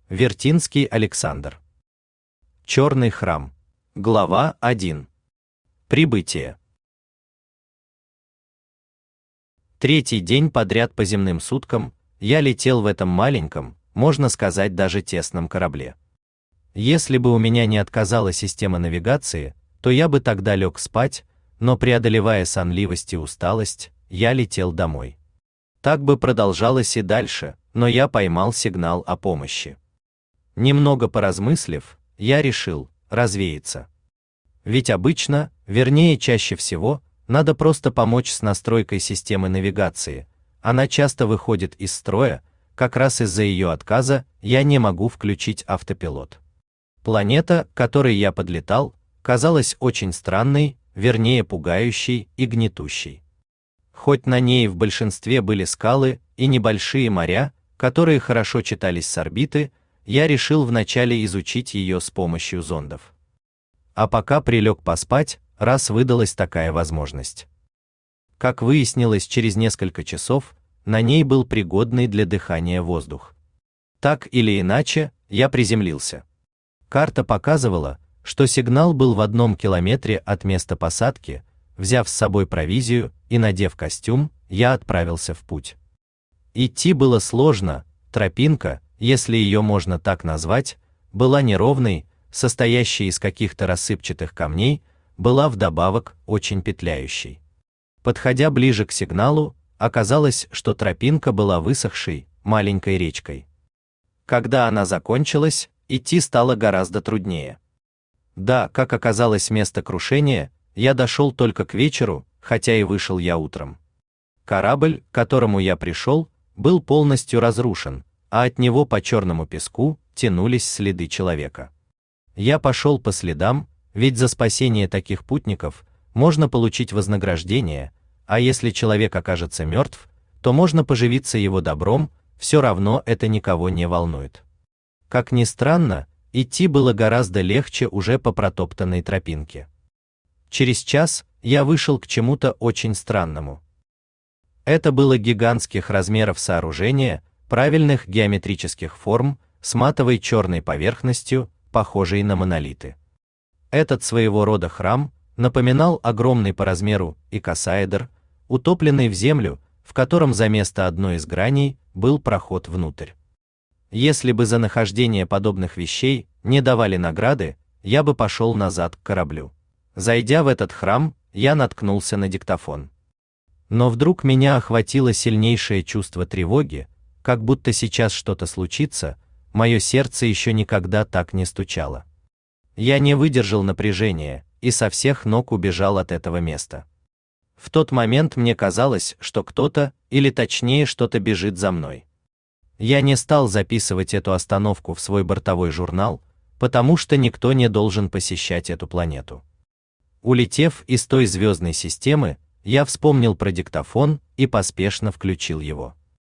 Вертинский Александр. Черный храм. Глава 1. Прибытие. Третий день подряд по земным суткам я летел в этом маленьком, можно сказать, даже тесном корабле. Если бы у меня не отказала система навигации, то я бы тогда лег спать, но преодолевая сонливость и усталость, я летел домой. Так бы продолжалось и дальше, но я поймал сигнал о помощи. Немного поразмыслив, я решил развеяться. Ведь обычно, вернее чаще всего, надо просто помочь с настройкой системы навигации. Она часто выходит из строя, как раз из-за ее отказа я не могу включить автопилот. Планета, к которой я подлетал, казалась очень странной, вернее пугающей и гнетущей. Хоть на ней в большинстве были скалы и небольшие моря, которые хорошо читались с орбиты, я решил вначале изучить ее с помощью зондов. А пока прилег поспать, раз выдалась такая возможность. Как выяснилось через несколько часов, на ней был пригодный для дыхания воздух. Так или иначе, я приземлился. Карта показывала, что сигнал был в 1 километре от места посадки. Взяв с собой провизию и надев костюм, я отправился в путь. Идти было сложно, тропинка, если ее можно так назвать, была неровной, состоящей из каких-то рассыпчатых камней, была вдобавок очень петляющей. Подходя ближе к сигналу, оказалось, что тропинка была высохшей, маленькой речкой. Когда она закончилась, идти стало гораздо труднее. Да, как оказалось, место крушения я дошел только к вечеру, хотя и вышел я утром. Корабль, к которому я пришел, был полностью разрушен, а от него по черному песку тянулись следы человека. Я пошел по следам, ведь за спасение таких путников можно получить вознаграждение, а если человек окажется мертв, то можно поживиться его добром, все равно это никого не волнует. Как ни странно, идти было гораздо легче уже по протоптанной тропинке. Через час я вышел к чему-то очень странному. Это было гигантских размеров сооружение, правильных геометрических форм, с матовой черной поверхностью, похожей на монолиты. Этот своего рода храм напоминал огромный по размеру икосаэдр, утопленный в землю, в котором за место одной из граней был проход внутрь. Если бы за нахождение подобных вещей не давали награды, я бы пошел назад к кораблю. Зайдя в этот храм, я наткнулся на диктофон. Но вдруг меня охватило сильнейшее чувство тревоги, как будто сейчас что-то случится, мое сердце еще никогда так не стучало. Я не выдержал напряжения и со всех ног убежал от этого места. В тот момент мне казалось, что кто-то, или точнее что-то бежит за мной. Я не стал записывать эту остановку в свой бортовой журнал, потому что никто не должен посещать эту планету. Улетев из той звездной системы, я вспомнил про диктофон и поспешно включил его.